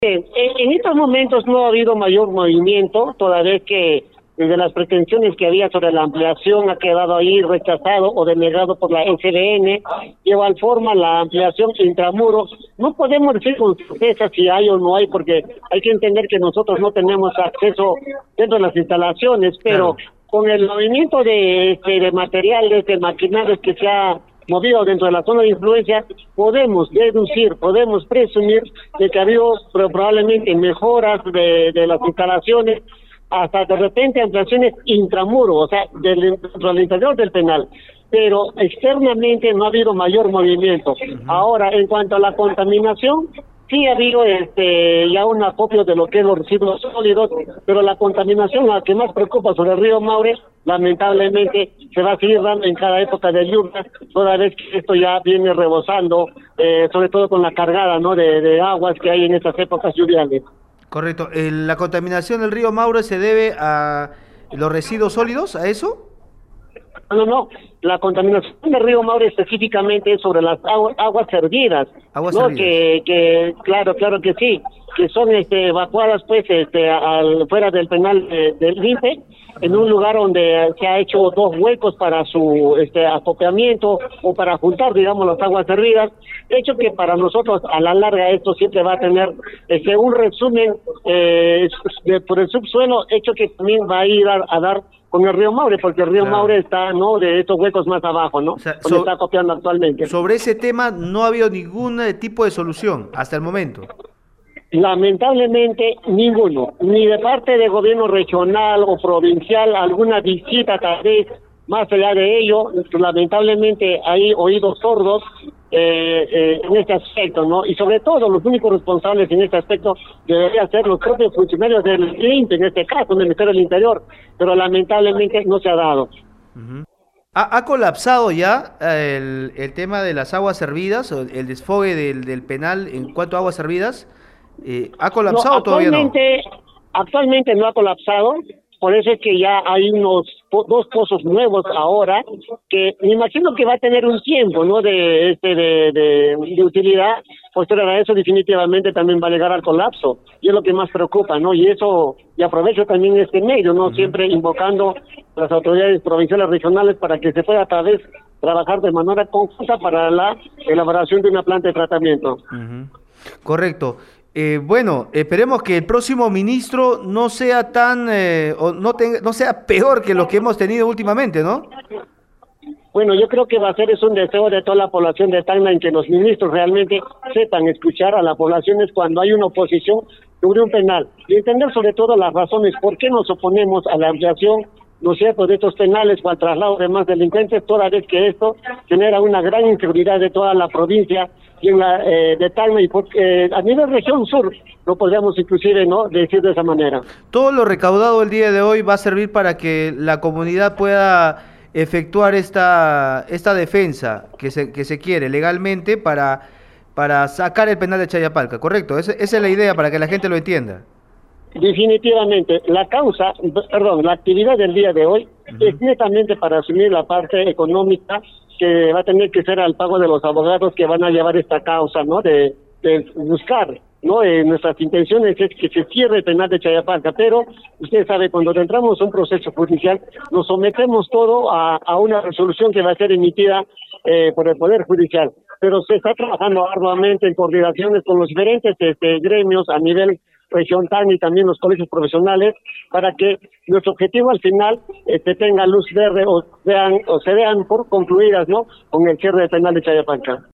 En estos momentos no ha habido mayor movimiento, toda vez que desde las pretensiones que había sobre la ampliación ha quedado ahí rechazado o denegado por la SBN. De igual forma, la ampliación intramuros, no podemos decir con certeza si hay o no hay, porque hay que entender que nosotros no tenemos acceso dentro de las instalaciones, pero Claro. con el movimiento de materiales, de maquinarios que se ha movido dentro de la zona de influencia, podemos deducir, podemos presumir de que ha habido probablemente mejoras de las instalaciones, hasta de repente ampliaciones intramuros, o sea, dentro del interior del penal, pero externamente no ha habido mayor movimiento. Ahora, en cuanto a la contaminación, sí ha habido ya un acopio de lo que es los residuos sólidos, pero la contaminación, la que más preocupa sobre el río Maure, lamentablemente se va a seguir dando en cada época de lluvia, toda vez que esto ya viene rebosando, sobre todo con la cargada, ¿no?, de aguas que hay en estas épocas lluviales. Correcto. ¿La contaminación del río Maure se debe a los residuos sólidos, a eso? No, la contaminación del río Maure específicamente es sobre las aguas servidas, Aguas ¿no? servidas. Claro que sí, que son evacuadas pues fuera del penal del Limpe, en un lugar donde se ha hecho dos huecos para su acopiamiento o para juntar, digamos, las aguas servidas, hecho que para nosotros a la larga esto siempre va a tener un resumen por el subsuelo, hecho que también va a ir a dar con el río Maure, porque el río Claro. Maure está, ¿no?, de estos huecos más abajo, ¿no?, O sea, donde está copiando actualmente. sobre ese tema no ha habido ningún tipo de solución hasta el momento. Lamentablemente ninguno, ni de parte del gobierno regional o provincial, alguna visita tal vez. Más allá de ello, lamentablemente hay oídos sordos en este aspecto, ¿no? Y sobre todo los únicos responsables en este aspecto deberían ser los propios funcionarios del INPE, en este caso, del Ministerio del Interior, pero lamentablemente no se ha dado. Ujú. ¿Ha colapsado ya el tema de las aguas servidas, o el desfogue del penal en cuanto a aguas servidas? ¿Ha No, colapsado o todavía no? actualmente no ha colapsado, por eso es que ya hay dos pozos nuevos ahora, que me imagino que va a tener un tiempo, ¿no?, de utilidad. Posterior a eso definitivamente también va a llegar al colapso, y es lo que más preocupa, ¿no? Y eso, y aprovecho también este medio, ¿no?, siempre invocando a las autoridades provinciales, regionales, para que se pueda a través trabajar de manera conjunta para la elaboración de una planta de tratamiento. Ujú. Correcto. Bueno, esperemos que el próximo ministro no sea tan, o no sea peor que lo que hemos tenido últimamente, ¿no? Bueno, yo creo que va a ser es un deseo de toda la población de Tacna, en que los ministros realmente sepan escuchar a la población es cuando hay una oposición sobre un penal, y entender sobre todo las razones por qué nos oponemos a la ampliación, ¿no es cierto?, de estos penales o al traslado de más delincuentes, toda vez que esto genera una gran inseguridad de toda la provincia y en la de Tacna, y porque a nivel región sur no podríamos inclusive, ¿no?, decir de esa manera. Todo lo recaudado el día de hoy va a servir para que la comunidad pueda efectuar esta defensa que se quiere legalmente para sacar el penal de Chayapalca, ¿correcto? Esa es la idea para que la gente lo entienda. Definitivamente, la actividad del día de hoy es netamente para asumir la parte económica que va a tener que ser al pago de los abogados que van a llevar esta causa, ¿no?, de buscar, ¿no? Nuestras intenciones es que se cierre el penal de Chayapalca, pero usted sabe, cuando entramos a un proceso judicial, nos sometemos todo a una resolución que va a ser emitida por el Poder Judicial, pero se está trabajando arduamente en coordinaciones con los diferentes gremios a nivel regional y también los colegios profesionales, para que nuestro objetivo al final tenga luz verde o se vean por concluidas, ¿no?, con el cierre del penal de Chayapalca.